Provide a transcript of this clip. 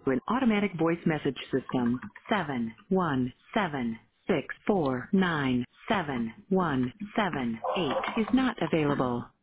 an automatic voice message system. 71764971778 is not available.